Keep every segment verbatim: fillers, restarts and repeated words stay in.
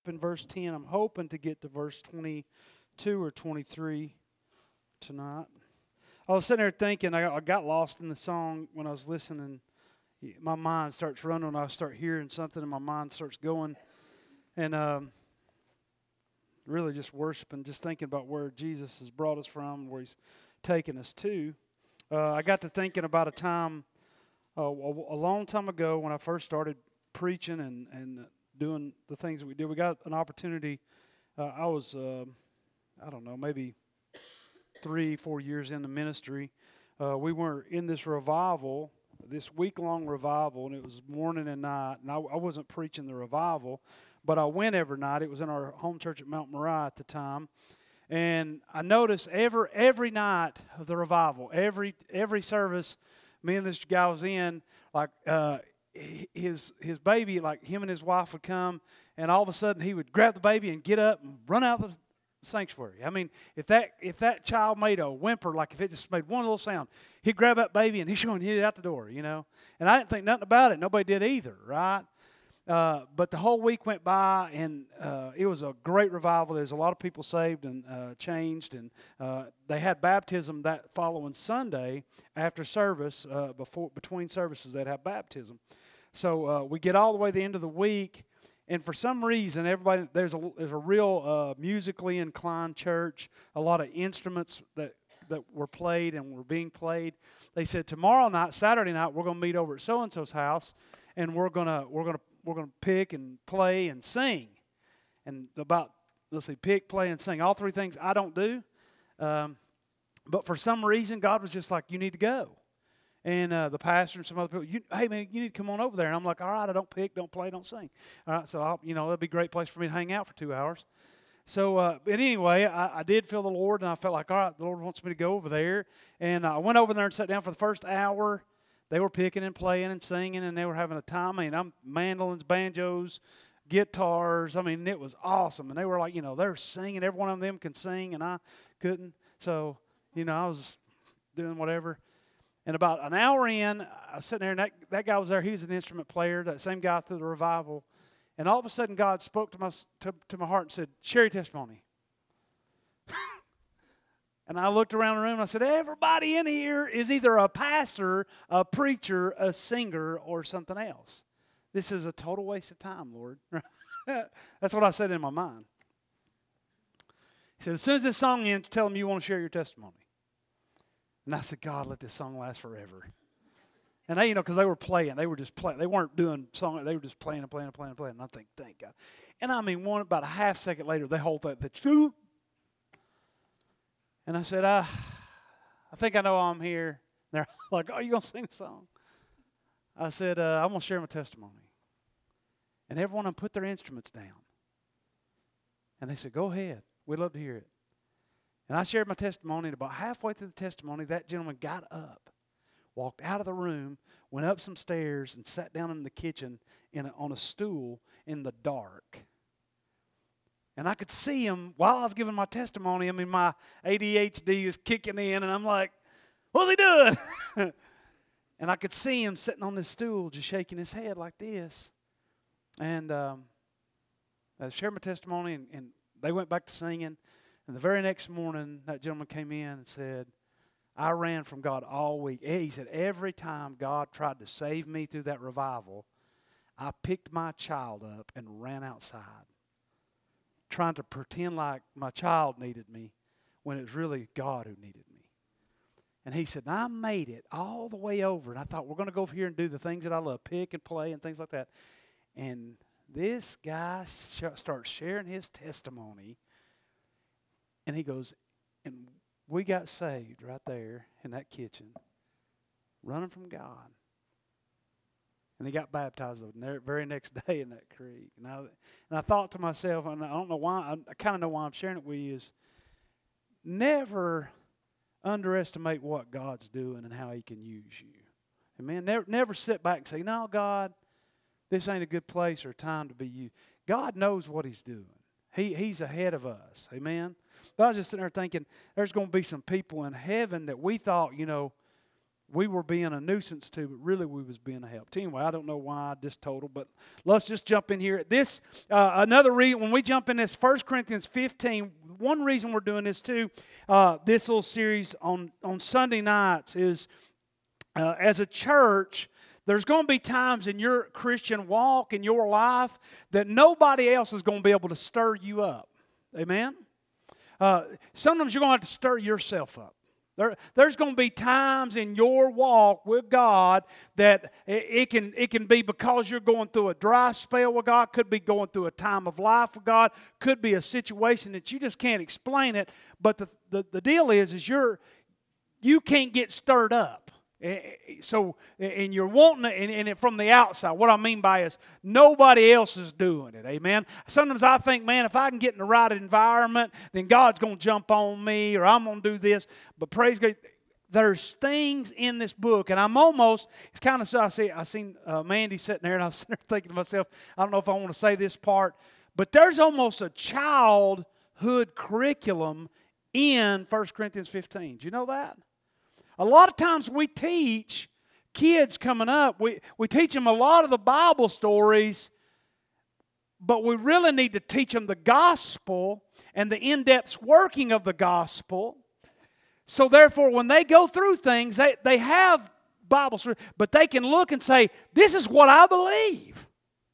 in verse ten. I'm hoping to get to verse twenty-two or twenty-three tonight. I was sitting there thinking, I got lost in the song when I was listening. My mind starts running, and I start hearing something, and my mind starts going. And um, really just worshiping, just thinking about where Jesus has brought us from, where he's taken us to. Uh, I got to thinking about a time uh, a, a long time ago when I first started preaching and, and doing the things that we did. We got an opportunity. Uh, I was, uh, I don't know, maybe three, four years in the ministry. Uh, we were in this revival, this week-long revival, and it was morning and night. And I, I wasn't preaching the revival, but I went every night. It was in our home church at Mount Moriah at the time. And I noticed every every night of the revival, every every service, me and this guy was in, like uh, his his baby, like him and his wife would come, and all of a sudden he would grab the baby and get up and run out of the sanctuary. I mean, if that if that child made a whimper, like if it just made one little sound, he'd grab that baby and he's going to hit it out the door, you know. And I didn't think nothing about it. Nobody did either, right? Uh, but the whole week went by, and uh, it was a great revival. There's a lot of people saved and uh, changed, and uh, they had baptism that following Sunday after service. Uh, before between services, they'd have baptism. So uh, we get all the way to the end of the week, and for some reason, everybody there's a there's a real uh, musically inclined church. A lot of instruments that that were played and were being played. They said tomorrow night, Saturday night, we're going to meet over at so and so's house, and we're gonna we're gonna we're going to pick and play and sing. And about, let's see, pick, play, and sing. All three things I don't do. Um, but for some reason, God was just like, you need to go. And uh, the pastor and some other people, you, hey, man, you need to come on over there. And I'm like, all right, I don't pick, don't play, don't sing. All right, so, I'll, you know, that'd be a great place for me to hang out for two hours. So, uh, but anyway, I, I did feel the Lord, and I felt like, all right, the Lord wants me to go over there. And I went over there and sat down for the first hour. They were picking and playing and singing, and they were having a time. I mean, I'm mandolins, banjos, guitars. I mean, it was awesome. And they were like, you know, they're singing. Every one of them can sing, and I couldn't. So, you know, I was doing whatever. And about an hour in, I was sitting there, and that, that guy was there. He was an instrument player, that same guy through the revival. And all of a sudden, God spoke to my to, to my heart and said, share your testimony. And I looked around the room and I said, everybody in here is either a pastor, a preacher, a singer, or something else. This is a total waste of time, Lord. That's what I said in my mind. He said, as soon as this song ends, tell them you want to share your testimony. And I said, God, let this song last forever. And they, you know, because they were playing. They were just playing. They weren't doing song. They were just playing and playing and playing and playing. And I think, thank God. And I mean, one about a half second later, they hold that, the two. And I said, I, I think I know I'm here. And they're like, oh, you going to sing a song? I said, uh, I'm going to share my testimony. And everyone of them put their instruments down. And they said, go ahead. We'd love to hear it. And I shared my testimony, and about halfway through the testimony, that gentleman got up, walked out of the room, went up some stairs, and sat down in the kitchen in a, on a stool in the dark. And I could see him while I was giving my testimony. I mean, my A D H D was kicking in, and I'm like, what's he doing? And I could see him sitting on this stool just shaking his head like this. And um, I shared my testimony, and, and they went back to singing. And the very next morning, that gentleman came in and said, I ran from God all week. He said, every time God tried to save me through that revival, I picked my child up and ran outside, trying to pretend like my child needed me when it was really God who needed me. And he said, I made it all the way over. And I thought, we're going to go over here and do the things that I love, pick and play and things like that. And this guy sh- starts sharing his testimony. And he goes, and we got saved right there in that kitchen, running from God. And he got baptized the very next day in that creek. And I, and I thought to myself, and I don't know why, I, I kind of know why I'm sharing it with you, is never underestimate what God's doing and how he can use you. Amen. Never, never sit back and say, no, God, this ain't a good place or time to be you. God knows what he's doing. He, he's ahead of us. Amen. But I was just sitting there thinking, there's going to be some people in heaven that we thought, you know, we were being a nuisance to, but really we was being a help. Anyway, I don't know why I just total, but let's just jump in here. This, uh, another reason, when we jump in this First Corinthians fifteen, one reason we're doing this too, uh, this little series on, on Sunday nights is, uh, as a church, there's going to be times in your Christian walk, in your life, that nobody else is going to be able to stir you up. Amen? Uh, sometimes you're going to have to stir yourself up. There, there's going to be times in your walk with God that it, it can it can be because you're going through a dry spell with God, could be going through a time of life with God, could be a situation that you just can't explain it. But the, the, the deal is, is you're you can't get stirred up. So, and you're wanting it, and, and from the outside, what I mean by is nobody else is doing it, amen? Sometimes I think, man, if I can get in the right environment, then God's going to jump on me, or I'm going to do this. But praise God, there's things in this book, and I'm almost, it's kind of so, I see, I seen uh, Mandy sitting there, and I was sitting there thinking to myself, I don't know if I want to say this part, but there's almost a childhood curriculum in First Corinthians fifteen. Do you know that? A lot of times we teach kids coming up, we, we teach them a lot of the Bible stories, but we really need to teach them the gospel and the in-depth working of the gospel. So therefore, when they go through things, they, they have Bible stories, but they can look and say, this is what I believe.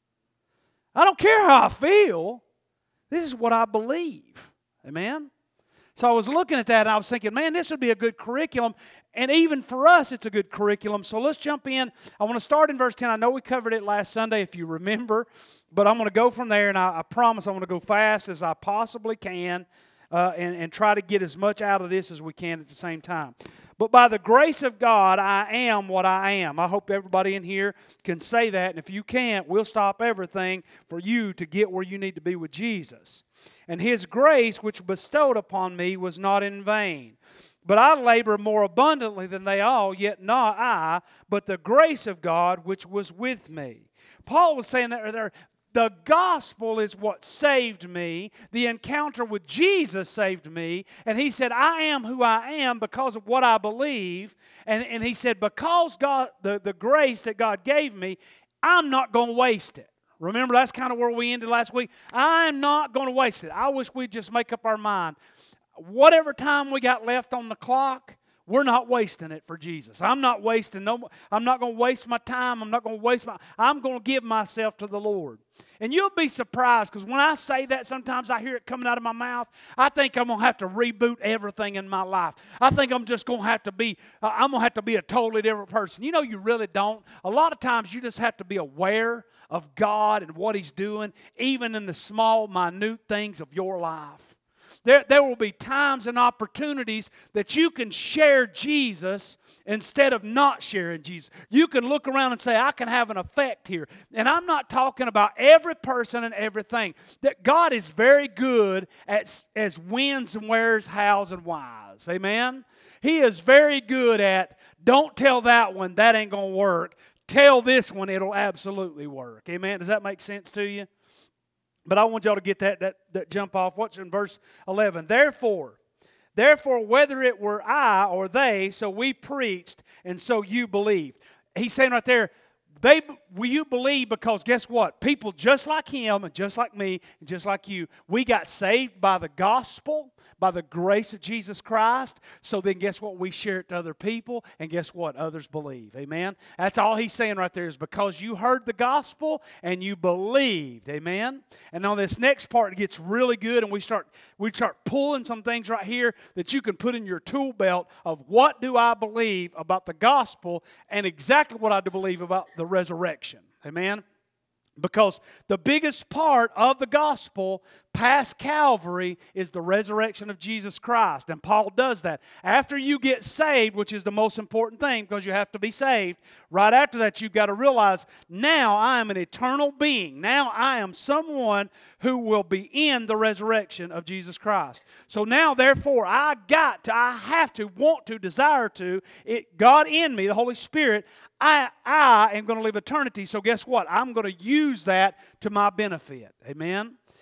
I don't care how I feel. This is what I believe. Amen? So I was looking at that and I was thinking, man, this would be a good curriculum. And even for us, it's a good curriculum. So let's jump in. I want to start in verse ten. I know we covered it last Sunday, if you remember. But I'm going to go from there, and I, I promise I'm going to go fast as I possibly can uh, and, and try to get as much out of this as we can at the same time. But by the grace of God, I am what I am. I hope everybody in here can say that. And if you can't, we'll stop everything for you to get where you need to be with Jesus. And His grace, which bestowed upon me, was not in vain. But I labor more abundantly than they all, yet not I, but the grace of God which was with me. Paul was saying that there, the gospel is what saved me. The encounter with Jesus saved me. And he said, I am who I am because of what I believe. And, and he said, because God, the, the grace that God gave me, I'm not going to waste it. Remember, that's kind of where we ended last week. I'm not going to waste it. I wish we'd just make up our mind. Whatever time we got left on the clock, we're not wasting it for Jesus. I'm not wasting no. I'm not going to waste my time. I'm not going to waste my. I'm going to give myself to the Lord. And you'll be surprised because when I say that, sometimes I hear it coming out of my mouth. I think I'm going to have to reboot everything in my life. I think I'm just going to have to be. Uh, I'm going to have to be a totally different person. You know, you really don't. A lot of times, you just have to be aware of God and what He's doing, even in the small, minute things of your life. There, there will be times and opportunities that you can share Jesus instead of not sharing Jesus. You can look around and say, I can have an effect here. And I'm not talking about every person and everything. That God is very good at as whens and wheres, hows and whys. Amen? He is very good at, don't tell that one, that ain't going to work. Tell this one, it'll absolutely work. Amen? Does that make sense to you? But I want y'all to get that, that, that jump off. Watch in verse eleven. Therefore, therefore, whether it were I or they, so we preached, and so you believed. He's saying right there, they will you believe because guess what? People just like him and just like me and just like you, we got saved by the gospel, by the grace of Jesus Christ. So then guess what? We share it to other people, and guess what? Others believe. Amen? That's all he's saying right there is because you heard the gospel and you believed. Amen? And on this next part, it gets really good, and we start, we start pulling some things right here that you can put in your tool belt of what do I believe about the gospel and exactly what I do believe about the resurrection. Amen? Because the biggest part of the gospel past Calvary is the resurrection of Jesus Christ. And Paul does that. After you get saved, which is the most important thing because you have to be saved, right after that you've got to realize, now I am an eternal being. Now I am someone who will be in the resurrection of Jesus Christ. So now, therefore, I got to, I have to, want to, desire to, it, God in me, the Holy Spirit, I, I am going to live eternity. So guess what? I'm going to use that to my benefit. Amen?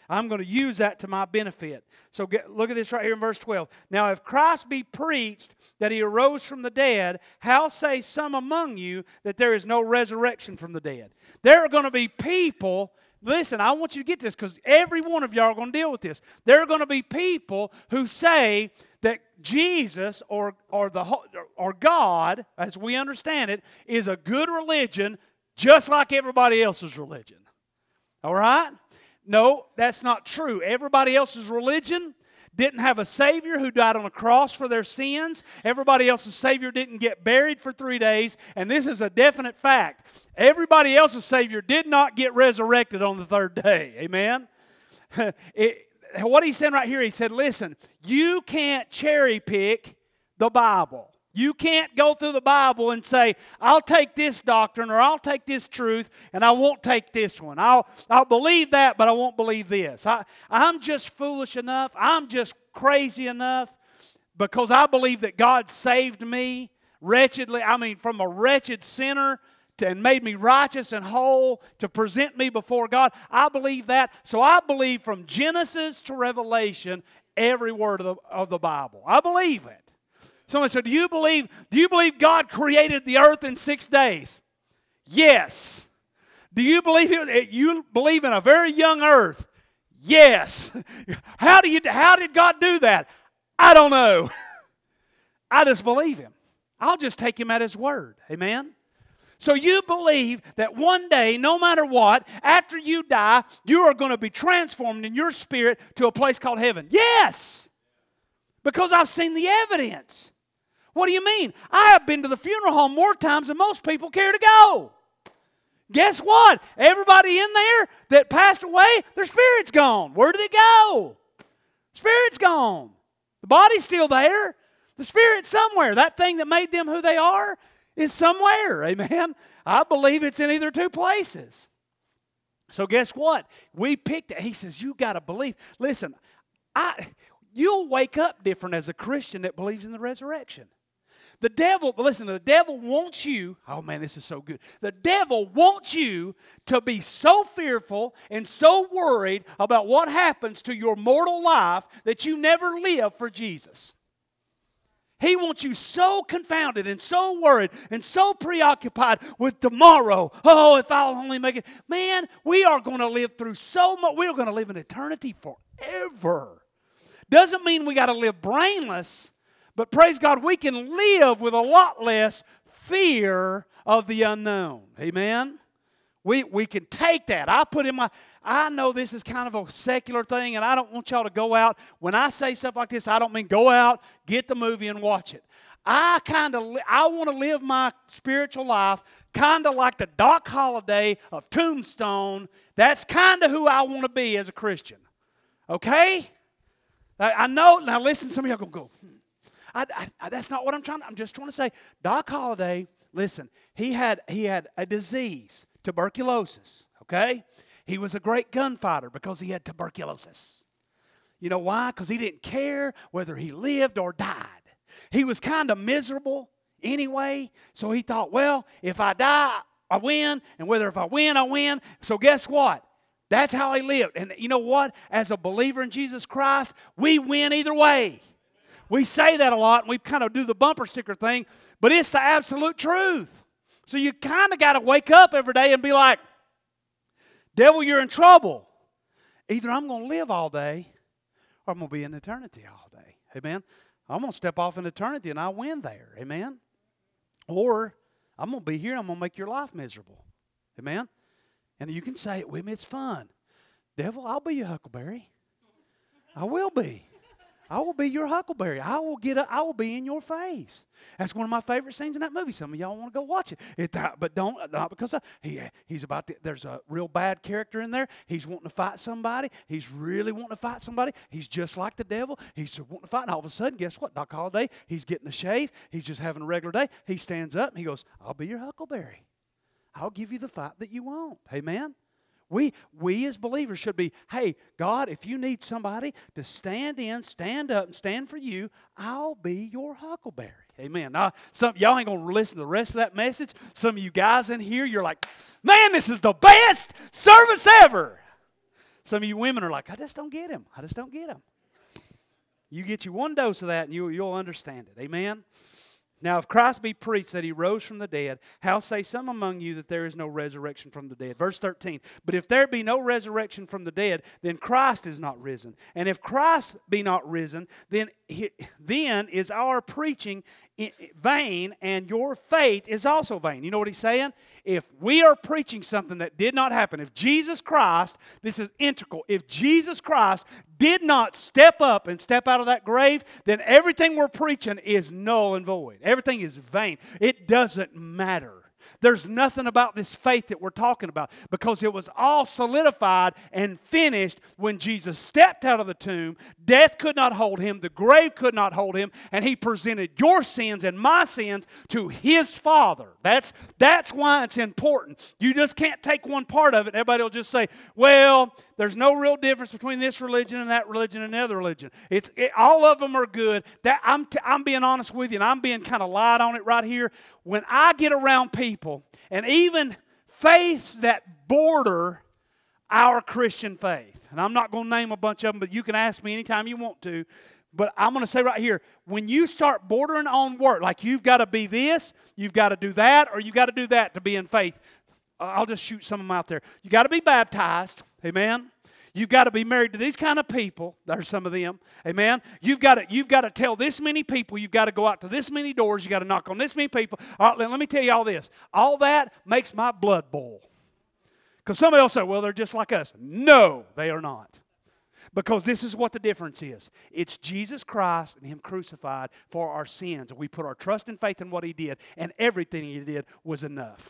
I'm going to use that to my benefit. So get, look at this right here in verse twelve. Now if Christ be preached that he arose from the dead, how say some among you that there is no resurrection from the dead? There are going to be people, listen, I want you to get this because every one of y'all are going to deal with this. There are going to be people who say that Jesus or, or, the, or God, as we understand it, is a good religion just like everybody else's religion. All right? No, that's not true. Everybody else's religion didn't have a Savior who died on a cross for their sins. Everybody else's Savior didn't get buried for three days. And this is a definite fact. Everybody else's Savior did not get resurrected on the third day. Amen? it, what he's saying right here, he said, listen, you can't cherry pick the Bible. You can't go through the Bible and say, I'll take this doctrine or I'll take this truth and I won't take this one. I'll, I'll believe that, but I won't believe this. I, I'm just foolish enough. I'm just crazy enough because I believe that God saved me wretchedly. I mean, from a wretched sinner to, and made me righteous and whole to present me before God. I believe that. So I believe from Genesis to Revelation, every word of the, of the Bible. I believe it. Someone said, do you believe, do you believe God created the earth in six days? Yes. Do you believe it, you believe in a very young earth? Yes. How do you how did God do that? I don't know. I just believe him. I'll just take him at his word. Amen. So you believe that one day, no matter what, after you die, you are going to be transformed in your spirit to a place called heaven. Yes. Because I've seen the evidence. What do you mean? I have been to the funeral home more times than most people care to go. Guess what? Everybody in there that passed away, their spirit's gone. Where did it go? Spirit's gone. The body's still there. The spirit's somewhere. That thing that made them who they are is somewhere. Amen? I believe it's in either two places. So guess what? We picked it. He says, you got to believe. Listen, I, you'll wake up different as a Christian that believes in the resurrection. The devil, listen, the devil wants you, oh man, this is so good. The devil wants you to be so fearful and so worried about what happens to your mortal life that you never live for Jesus. He wants you so confounded and so worried and so preoccupied with tomorrow. Oh, if I'll only make it. Man, we are going to live through so much. We're going to live in eternity forever. Doesn't mean we got to live brainless. But praise God, we can live with a lot less fear of the unknown. Amen? We, we can take that. I put in my, I know this is kind of a secular thing, and I don't want y'all to go out. When I say stuff like this, I don't mean go out, get the movie, and watch it. I kind of, I want to live my spiritual life kind of like the Doc Holliday of Tombstone. That's kind of who I want to be as a Christian. Okay? I, I know, now listen, some of y'all going to go, hmm. I, I, that's not what I'm trying to, I'm just trying to say. Doc Holliday, listen, he had, he had a disease, tuberculosis, okay? He was a great gunfighter because he had tuberculosis. You know why? Because he didn't care whether he lived or died. He was kind of miserable anyway, so he thought, well, if I die, I win, and whether if I win, I win. So guess what? That's how he lived. And you know what? As a believer in Jesus Christ, we win either way. We say that a lot, and we kind of do the bumper sticker thing, but it's the absolute truth. So you kind of got to wake up every day and be like, devil, you're in trouble. Either I'm going to live all day or I'm going to be in eternity all day. Amen? I'm going to step off in eternity and I win there. Amen? Or I'm going to be here and I'm going to make your life miserable. Amen? And you can say it with me. It's fun. Devil, I'll be your huckleberry. I will be. I will be your huckleberry. I will get. A, I will be in your face. That's one of my favorite scenes in that movie. Some of y'all want to go watch it. it but don't, not because I, he, he's about to, there's a real bad character in there. He's wanting to fight somebody. He's really wanting to fight somebody. He's just like the devil. He's wanting to fight. And all of a sudden, guess what? Doc Holliday, he's getting a shave. He's just having a regular day. He stands up and he goes, I'll be your huckleberry. I'll give you the fight that you want. Amen? We, we as believers should be, hey, God, if you need somebody to stand in, stand up, and stand for you, I'll be your huckleberry. Amen. Now, some y'all ain't going to listen to the rest of that message. Some of you guys in here, you're like, man, this is the best service ever. Some of you women are like, I just don't get him. I just don't get him. You get you one dose of that and you, you'll understand it. Amen? Now, if Christ be preached that he rose from the dead, how say some among you that there is no resurrection from the dead? Verse thirteen, but if there be no resurrection from the dead, then Christ is not risen. And if Christ be not risen, then, he, then is our preaching vain, and your faith is also vain. You know what he's saying? If we are preaching something that did not happen, if Jesus Christ, this is integral, if Jesus Christ did not step up and step out of that grave, then everything we're preaching is null and void. Everything is vain. It doesn't matter. There's nothing about this faith that we're talking about because it was all solidified and finished when Jesus stepped out of the tomb. Death could not hold him. The grave could not hold him. And he presented your sins and my sins to his Father. That's, that's why it's important. You just can't take one part of it. Everybody will just say, well, there's no real difference between this religion and that religion and another religion. It's it, all of them are good. That I'm t- I'm being honest with you, and I'm being kind of light on it right here. When I get around people and even faiths that border our Christian faith, and I'm not going to name a bunch of them, but you can ask me anytime you want to. But I'm going to say right here, when you start bordering on work, like you've got to be this, you've got to do that, or you've got to do that to be in faith. I'll just shoot some of them out there. You got to be baptized. Amen. You've got to be married to these kind of people. There's some of them. Amen. You've got to, you've got to tell this many people. You've got to go out to this many doors. You've got to knock on this many people. All right, let me tell you all this. All that makes my blood boil. Because somebody else say, well, they're just like us. No, they are not. Because this is what the difference is. It's Jesus Christ and him crucified for our sins. And we put our trust and faith in what he did. And everything he did was enough.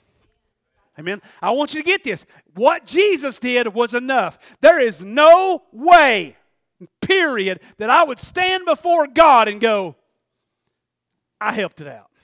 Amen. I want you to get this. What Jesus did was enough. There is no way, period, that I would stand before God and go, I helped it out.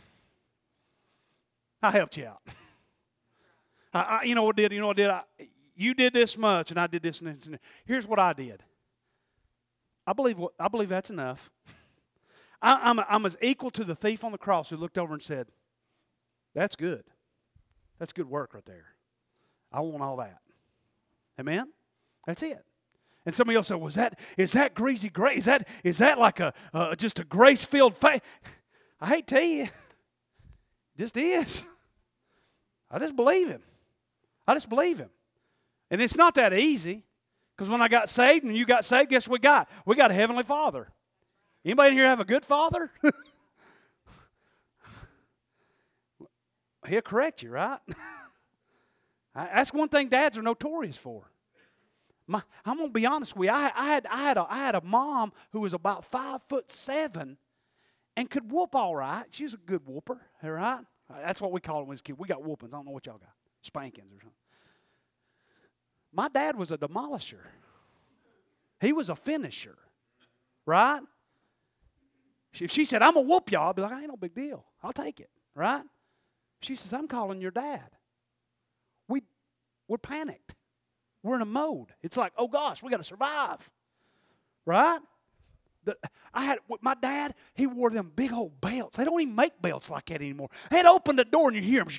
I helped you out. I, I, you know what I did? You know what I did? I, you did this much, and I did this and this. And this. Here's what I did. I believe what I believe that's enough. I, I'm, I'm as equal to the thief on the cross who looked over and said, that's good. That's good work right there. I want all that. Amen? That's it. And somebody else said, was that, is that greasy grace? Is that, is that like a uh, just a grace-filled faith? I hate to tell you. It just is. I just believe him. I just believe him. And it's not that easy. Because when I got saved and you got saved, guess what we got? We got a Heavenly Father. Anybody in here have a good father? He'll correct you, right? That's one thing dads are notorious for. My, I'm going to be honest with you. I, I, had, I, had a, I had a mom who was about five foot seven and could whoop all right. She's a good whooper, all right? That's what we call them when we was kids. We got whoopings. I don't know what y'all got. Spankings or something. My dad was a demolisher. He was a finisher, right? If she said, I'm going to whoop y'all, I'd be like, ain't no big deal. I'll take it, right? She says, I'm calling your dad. We, we're panicked. We're in a mode. It's like, oh gosh, we got to survive. Right? The, I had my dad, he wore them big old belts. They don't even make belts like that anymore. They'd open the door and you hear them.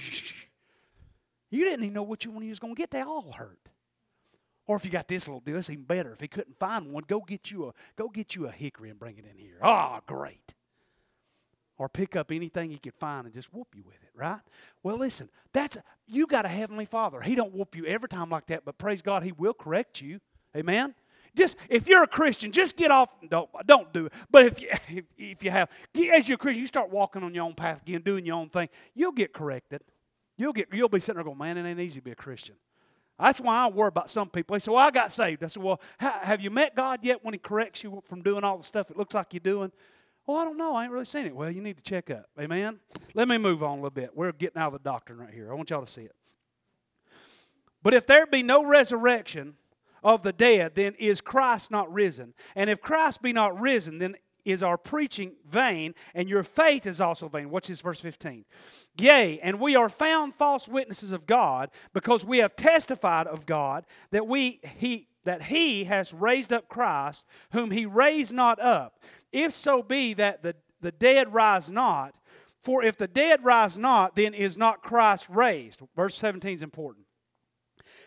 You didn't even know which one you was going to get. They all hurt. Or if you got this little deal, it's even better. If he couldn't find one, go get you a go get you a hickory and bring it in here. Ah, oh, great. Or pick up anything he could find and just whoop you with it, right? Well, listen, that's you got a Heavenly Father. He don't whoop you every time like that, but praise God, he will correct you. Amen? Just if you're a Christian, just get off. Don't don't do it. But if you if, if you have, as you're a Christian, you start walking on your own path again, doing your own thing, you'll get corrected. You'll get you'll be sitting there going, man, it ain't easy to be a Christian. That's why I worry about some people. They say, well, I got saved. I said, well, have you met God yet when he corrects you from doing all the stuff it looks like you're doing? Well, I don't know. I ain't really seen it. Well, you need to check up. Amen? Let me move on a little bit. We're getting out of the doctrine right here. I want y'all to see it. But if there be no resurrection of the dead, then is Christ not risen? And if Christ be not risen, then is our preaching vain, and your faith is also vain. Watch this, verse fifteen. Yea, and we are found false witnesses of God, because we have testified of God that we he that he has raised up Christ, whom he raised not up. If so be that the, the dead rise not, for if the dead rise not, then is not Christ raised. Verse seventeen is important.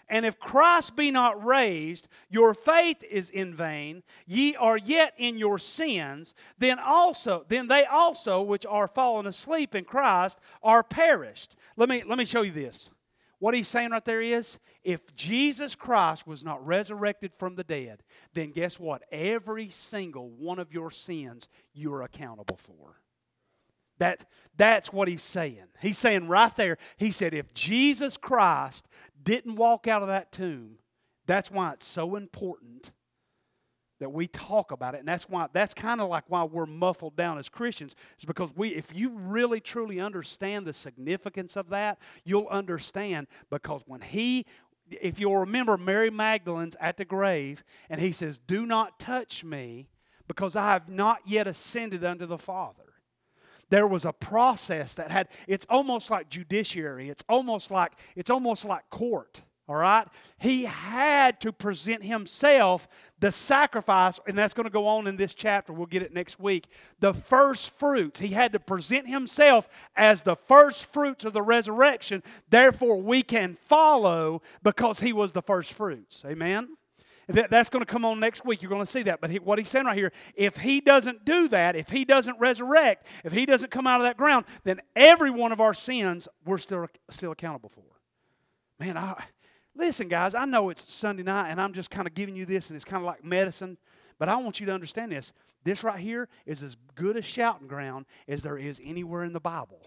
And if Christ be not raised, your faith is in vain, ye are yet in your sins, then also, then they also which are fallen asleep in Christ are perished. Let me, let me show you this. What he's saying right there is, if Jesus Christ was not resurrected from the dead, then guess what? Every single one of your sins you are accountable for. That, that's what he's saying. He's saying right there, he said, if Jesus Christ didn't walk out of that tomb, that's why it's so important that we talk about it. And that's why that's kind of like why we're muffled down as Christians. Is because we, if you really truly understand the significance of that, you'll understand, because when he, if you'll remember, Mary Magdalene's at the grave, and he says, do not touch me, because I have not yet ascended unto the Father. There was a process that had, it's almost like judiciary. It's almost like, it's almost like court, all right? He had to present himself, the sacrifice, and that's going to go on in this chapter. We'll get it next week. The first fruits. He had to present himself as the first fruits of the resurrection. Therefore, we can follow because he was the first fruits. Amen? That's going to come on next week. You're going to see that. But he, what he's saying right here, if he doesn't do that, if he doesn't resurrect, if he doesn't come out of that ground, then every one of our sins we're still, still accountable for. Man, I, listen, guys, I know it's Sunday night, and I'm just kind of giving you this, and it's kind of like medicine. But I want you to understand this. This right here is as good a shouting ground as there is anywhere in the Bible.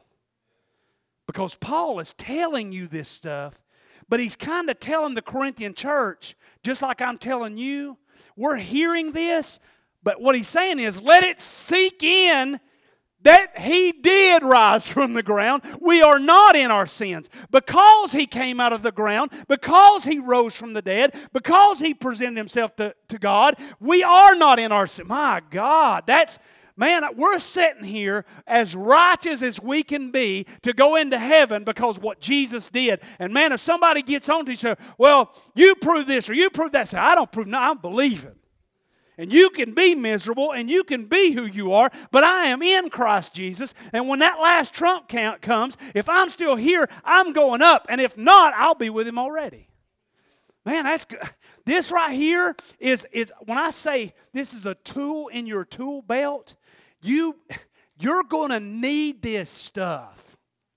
Because Paul is telling you this stuff, but he's kind of telling the Corinthian church, just like I'm telling you, we're hearing this, but what he's saying is, let it sink in that he did rise from the ground. We are not in our sins. Because he came out of the ground, because he rose from the dead, because he presented himself to, to God, we are not in our sins. My God, that's... Man, we're sitting here as righteous as we can be to go into heaven because what Jesus did. And man, if somebody gets on to you, well, you prove this or you prove that. Say, I don't prove, no, I'm believing. And you can be miserable and you can be who you are, but I am in Christ Jesus. And when that last trump count comes, if I'm still here, I'm going up. And if not, I'll be with him already. Man, that's good. This right here is, is when I say this is a tool in your tool belt, you, you're going to need this stuff.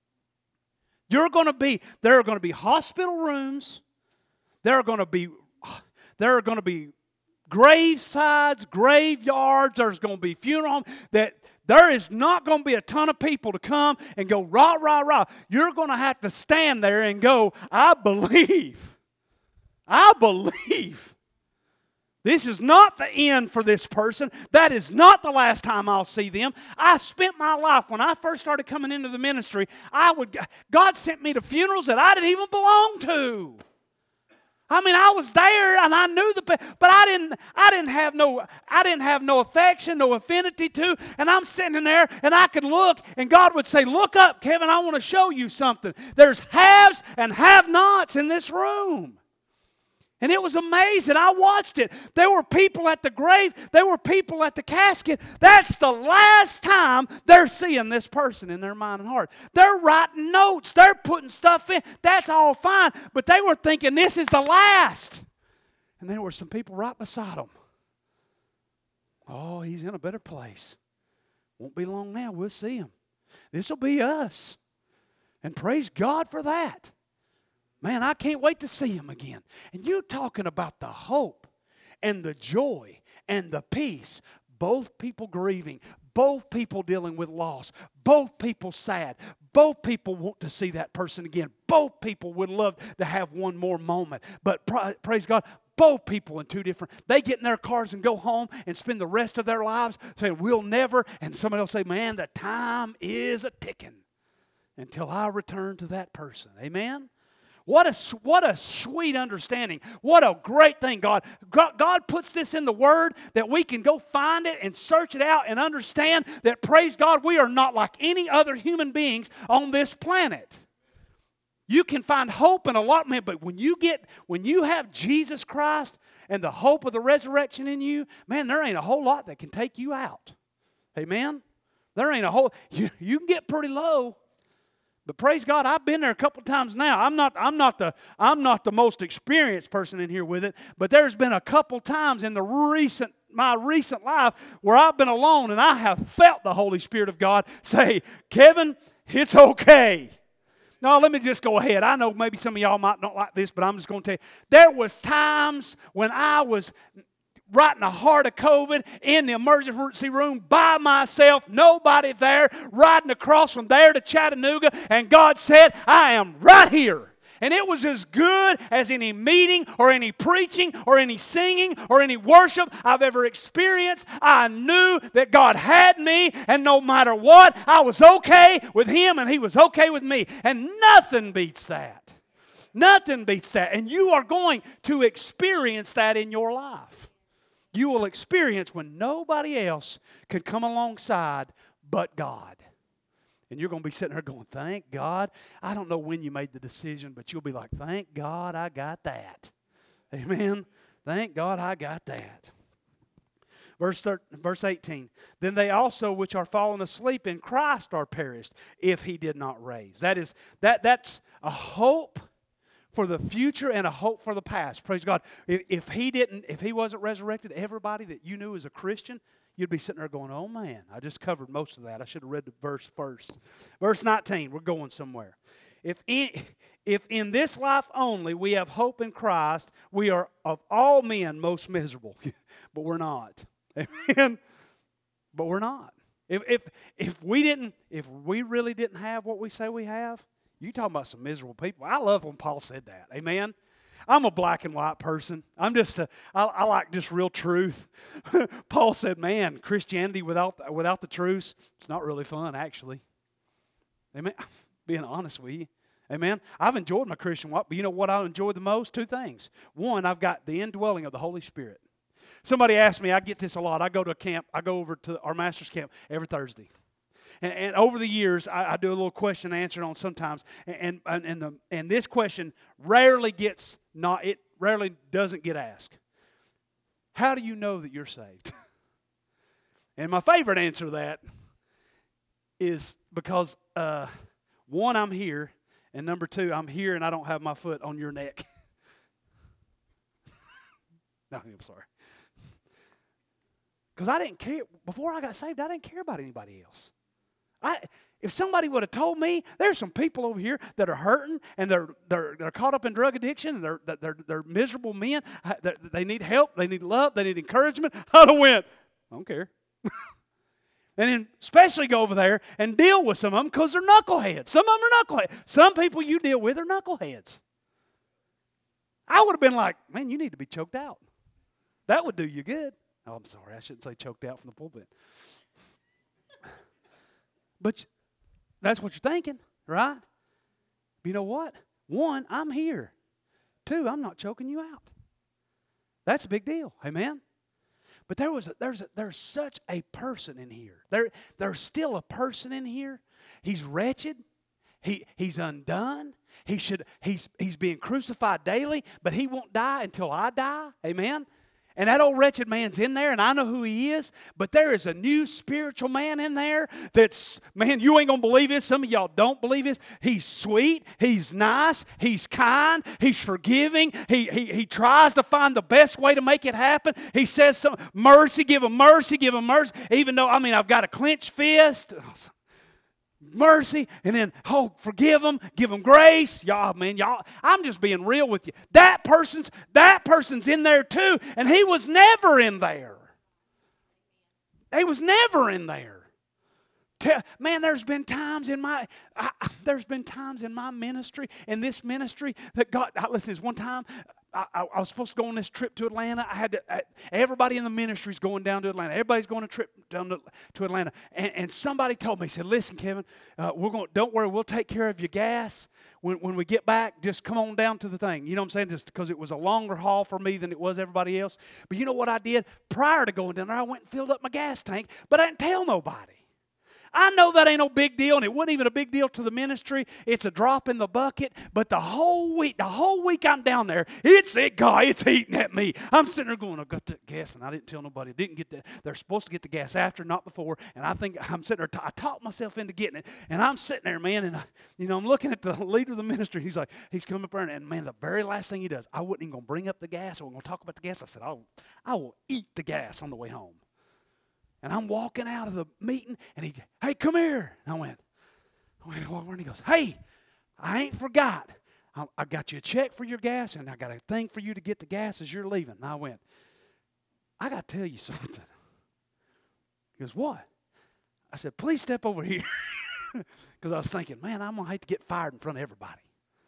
You're going to be, there are going to be hospital rooms. There are going to be, there are going to be gravesides, graveyards. There's going to be funeral homes. That there is not going to be a ton of people to come and go, rah, rah, rah. You're going to have to stand there and go, I believe. I believe. This is not the end for this person. That is not the last time I'll see them. I spent my life, when I first started coming into the ministry, I would God sent me to funerals that I didn't even belong to. I mean, I was there and I knew the, but I didn't. I didn't have no. I didn't have no affection, no affinity to. And I'm sitting in there, and I could look, and God would say, "Look up, Kevin. I want to show you something. There's haves and have-nots in this room." And it was amazing. I watched it. There were people at the grave. There were people at the casket. That's the last time they're seeing this person in their mind and heart. They're writing notes. They're putting stuff in. That's all fine. But they were thinking this is the last. And there were some people right beside them. Oh, he's in a better place. Won't be long now. We'll see him. This will be us. And praise God for that. Man, I can't wait to see him again. And you're talking about the hope and the joy and the peace. Both people grieving, both people dealing with loss, both people sad, both people want to see that person again. Both people would love to have one more moment. But pra- praise God, both people in two different, they get in their cars and go home and spend the rest of their lives saying, we'll never, and somebody will say, man, the time is a ticking until I return to that person. Amen? What a, what a sweet understanding. What a great thing. God, God puts this in the Word that we can go find it and search it out and understand that, praise God, we are not like any other human beings on this planet. You can find hope in a lot, man, but when you get, when you have Jesus Christ and the hope of the resurrection in you, man, there ain't a whole lot that can take you out. Amen? There ain't a whole, you, you can get pretty low. But praise God, I've been there a couple times now. I'm not, I'm not the, I'm not the most experienced person in here with it, but there's been a couple times in the recent, my recent life where I've been alone and I have felt the Holy Spirit of God say, Kevin, it's okay. No, let me just go ahead. I know maybe some of y'all might not like this, but I'm just going to tell you. There was times when I was right in the heart of COVID, in the emergency room by myself, nobody there, riding across from there to Chattanooga, and God said, I am right here. And it was as good as any meeting or any preaching or any singing or any worship I've ever experienced. I knew that God had me, and no matter what, I was okay with Him and He was okay with me. And nothing beats that. Nothing beats that. And you are going to experience that in your life. You will experience when nobody else could come alongside but God. And you're going to be sitting there going, thank God. I don't know when you made the decision, but you'll be like, thank God I got that. Amen. Thank God I got that. Verse, thirteen, verse eighteen, then they also which are fallen asleep in Christ are perished, if He did not raise. That is, that that's a hope for the future and a hope for the past. Praise God. If, if he didn't, if he wasn't resurrected, everybody that you knew as a Christian, you'd be sitting there going, oh man, I just covered most of that. I should have read the verse first. Verse nineteen, we're going somewhere. If in, if in this life only we have hope in Christ, we are of all men most miserable. But we're not. Amen. But we're not. If if if we didn't, if we really didn't have what we say we have, you talking about some miserable people. I love when Paul said that. Amen. I'm a black and white person. I'm just a, I, I like just real truth. Paul said, man, Christianity without without the truth, it's not really fun, actually. Amen. Being honest with you. Amen. I've enjoyed my Christian walk, but you know what I enjoy the most? Two things. One, I've got the indwelling of the Holy Spirit. Somebody asked me, I get this a lot. I go to a camp, I go over to our master's camp every Thursday. And, and over the years, I, I do a little question and answer on sometimes, and and and, the, and this question rarely gets not it rarely doesn't get asked. How do you know that you're saved? And my favorite answer to that is because uh, one, I'm here, and number two, I'm here and I don't have my foot on your neck. No, I'm sorry. Because I didn't care before I got saved. I didn't care about anybody else. I, if somebody would have told me, there's some people over here that are hurting and they're they're they're caught up in drug addiction and they're they're they're miserable men. They're, they need help. They need love. They need encouragement. I'd have went, I don't care. And then especially go over there and deal with some of them because they're knuckleheads. Some of them are knuckleheads. Some people you deal with are knuckleheads. I would have been like, man, you need to be choked out. That would do you good. Oh, I'm sorry. I shouldn't say choked out from the pulpit. But that's what you're thinking, right? But you know what? One, I'm here. Two, I'm not choking you out. That's a big deal. Amen? But there was a, there's a, there's such a person in here. There, there's still a person in here. He's wretched. He, he's undone. He should, he's, he's being crucified daily, but he won't die until I die. Amen? And that old wretched man's in there, and I know who he is, but there is a new spiritual man in there that's, man, you ain't going to believe this. Some of y'all don't believe it. He's sweet. He's nice. He's kind. He's forgiving. He, he, he tries to find the best way to make it happen. He says, some, mercy, give him mercy, give him mercy, even though, I mean, I've got a clenched fist. Mercy, and then, oh, forgive them, give them grace. Y'all, man, y'all, I'm just being real with you. That person's, that person's in there too, and he was never in there. He was never in there. Tell, man, there's been times in my, I, there's been times in my ministry, in this ministry, that God, listen, this one time, I, I, I was supposed to go on this trip to Atlanta. I had to, I, everybody in the ministry is going down to Atlanta. Everybody's going on a trip down to, to Atlanta. And, and somebody told me, said, listen, Kevin, uh, we're going. Don't worry, we'll take care of your gas. When, when we get back, just come on down to the thing. You know what I'm saying? Just because it was a longer haul for me than it was everybody else. But you know what I did? Prior to going down there, I went and filled up my gas tank, but I didn't tell nobody. I know that ain't no big deal, and it wasn't even a big deal to the ministry. It's a drop in the bucket. But the whole week, the whole week I'm down there, it's it, God, it's eating at me. I'm sitting there going, I got that gas, and I didn't tell nobody. I didn't get that. They're supposed to get the gas after, not before. And I think I'm sitting there, t- I talked myself into getting it. And I'm sitting there, man, and I, you know, I'm looking at the leader of the ministry. He's like, he's coming up there, and, and man, the very last thing he does, I wasn't even going to bring up the gas. I wasn't going to talk about the gas. I said, I'll, I will eat the gas on the way home. And I'm walking out of the meeting, and he, hey, come here. And I went, I went, over, and he goes, hey, I ain't forgot. I, I got you a check for your gas, and I got a thing for you to get the gas as you're leaving. And I went, I got to tell you something. He goes, what? I said, please step over here. Because I was thinking, man, I'm going to hate to get fired in front of everybody.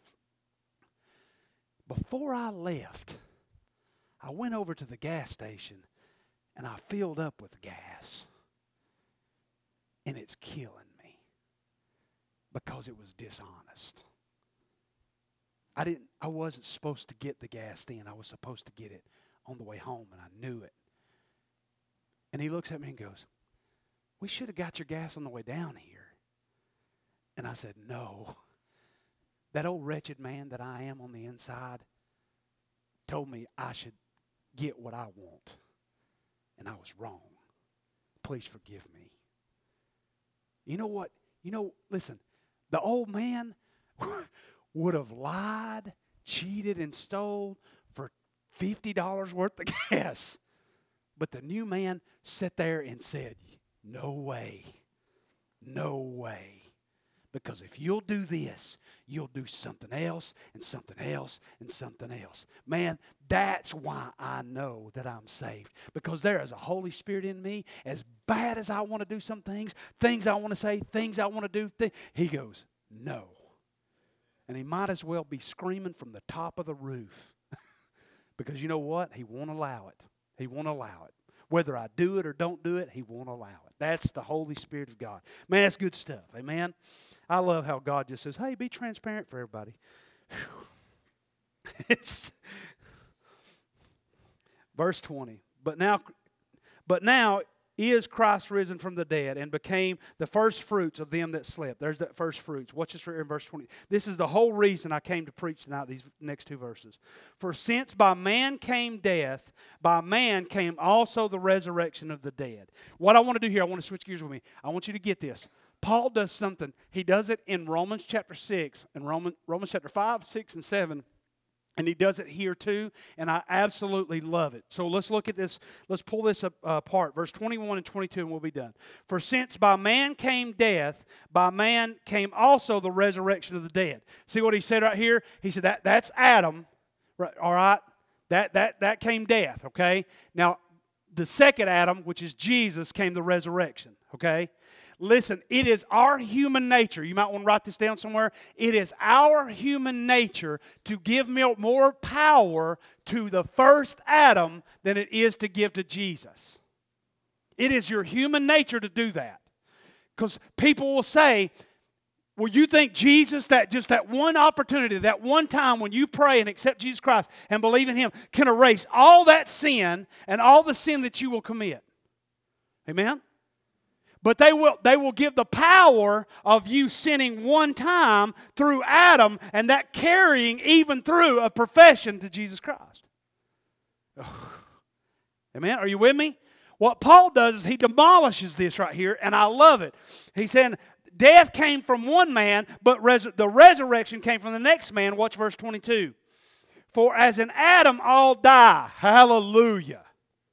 Before I left, I went over to the gas station, and I filled up with gas. And it's killing me because it was dishonest. I didn't I wasn't supposed to get the gas then. I was supposed to get it on the way home, and I knew it. And he looks at me and goes, we should have got your gas on the way down here. And I said, no. That old wretched man that I am on the inside told me I should get what I want. And I was wrong. Please forgive me. You know what? You know, listen, the old man would have lied, cheated, and stole for fifty dollars worth of gas. But the new man sat there and said, no way, no way. Because if you'll do this, you'll do something else and something else and something else. Man, that's why I know that I'm saved. Because there is a Holy Spirit in me. As bad as I want to do some things, things I want to say, things I want to do, th- he goes, no. And he might as well be screaming from the top of the roof. Because you know what? He won't allow it. He won't allow it. Whether I do it or don't do it, he won't allow it. That's the Holy Spirit of God. Man, that's good stuff. Amen. I love how God just says, hey, be transparent for everybody. It's verse twenty. But now, but now is Christ risen from the dead and became the first fruits of them that slept. There's that first fruits. Watch this right here in verse twenty. This is the whole reason I came to preach tonight, these next two verses. For since by man came death, by man came also the resurrection of the dead. What I want to do here, I want to switch gears with me. I want you to get this. Paul does something. He does it in Romans chapter six, and Romans, Romans chapter five, six, and seven. And he does it here too, and I absolutely love it. So let's look at this. Let's pull this up, uh, apart. Verse twenty-one and twenty-two, and we'll be done. For since by man came death, by man came also the resurrection of the dead. See what he said right here? He said that that's Adam, right, all right? That, that, that came death, okay? Now, the second Adam, which is Jesus, came the resurrection, okay? Listen, it is our human nature. You might want to write this down somewhere. It is our human nature to give more power to the first Adam than it is to give to Jesus. It is your human nature to do that. Because people will say, well, you think Jesus, that just that one opportunity, that one time when you pray and accept Jesus Christ and believe in Him, can erase all that sin and all the sin that you will commit. Amen? But they will, they will give the power of you sinning one time through Adam and that carrying even through a profession to Jesus Christ. Oh. Amen? Are you with me? What Paul does is he demolishes this right here, and I love it. He's saying death came from one man, but res- the resurrection came from the next man. Watch verse twenty-two. For as in Adam all die. Hallelujah.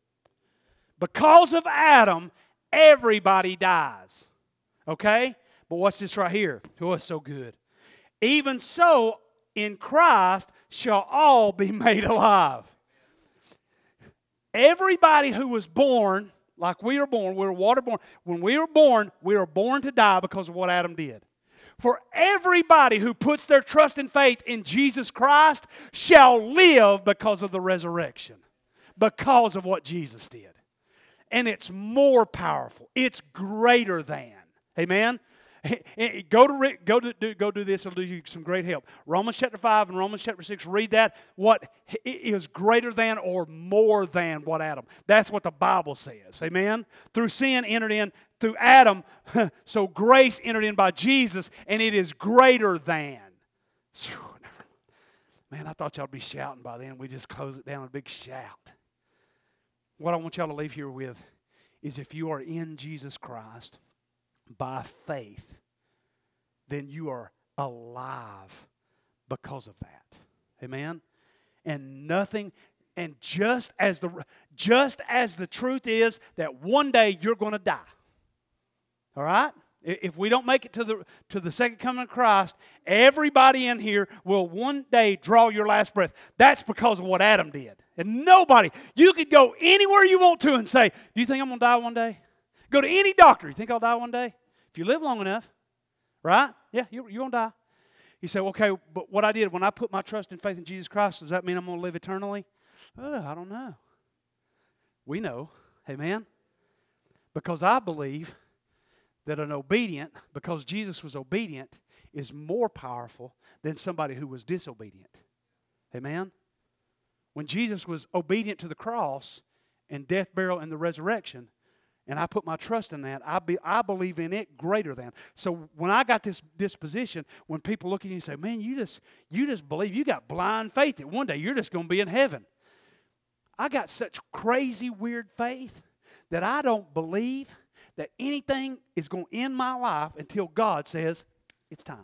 Because of Adam, everybody dies. Okay? But watch this right here. Oh, it's so good. Even so, in Christ shall all be made alive. Everybody who was born, like we were born, we were waterborn. When we were born, we were born to die because of what Adam did. For everybody who puts their trust and faith in Jesus Christ shall live because of the resurrection. Because of what Jesus did. And it's more powerful. It's greater than. Amen? Go to go to do, go do this. It'll do you some great help. Romans chapter five and Romans chapter six. Read that. What is greater than or more than what Adam? That's what the Bible says. Amen. Through sin entered in through Adam, so grace entered in by Jesus, and it is greater than. Man, I thought y'all would be shouting by then. We just close it down with a big shout. What I want y'all to leave here with is if you are in Jesus Christ by faith, then you are alive because of that. Amen? And nothing, and just as the just as the truth is that one day you're going to die. All right? If we don't make it to the to the second coming of Christ, everybody in here will one day draw your last breath. That's because of what Adam did. And nobody, you could go anywhere you want to and say, do you think I'm going to die one day? Go to any doctor. You think I'll die one day? If you live long enough, right? Yeah, you, you're going to die. You say, okay, but what I did when I put my trust and faith in Jesus Christ, does that mean I'm going to live eternally? Oh, I don't know. We know. Amen? Because I believe that an obedient, because Jesus was obedient, is more powerful than somebody who was disobedient. Amen? When Jesus was obedient to the cross and death, burial, and the resurrection, and I put my trust in that, I, be, I believe in it greater than. So when I got this disposition, when people look at you and say, man, you just, you just believe, you got blind faith that one day you're just going to be in heaven. I got such crazy, weird faith that I don't believe that anything is going to end my life until God says, it's time.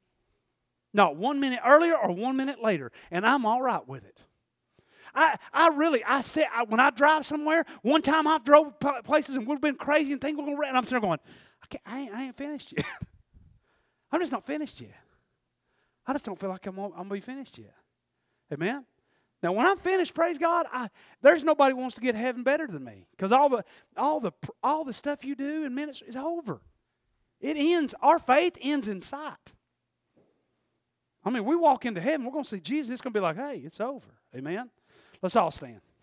Not one minute earlier or one minute later, and I'm all right with it. I, I really, I said, I, when I drive somewhere, one time I've drove places and we've been crazy and things were going to, and I'm sitting there going, I, can't, I, ain't, I ain't finished yet. I'm just not finished yet. I just don't feel like I'm, I'm going to be finished yet. Amen? Now, when I'm finished, praise God, I, there's nobody who wants to get to heaven better than me, because all the, all, the, all the stuff you do in ministry is over. It ends, our faith ends in sight. I mean, we walk into heaven, we're going to see Jesus, it's going to be like, hey, it's over. Amen? Let's all stand.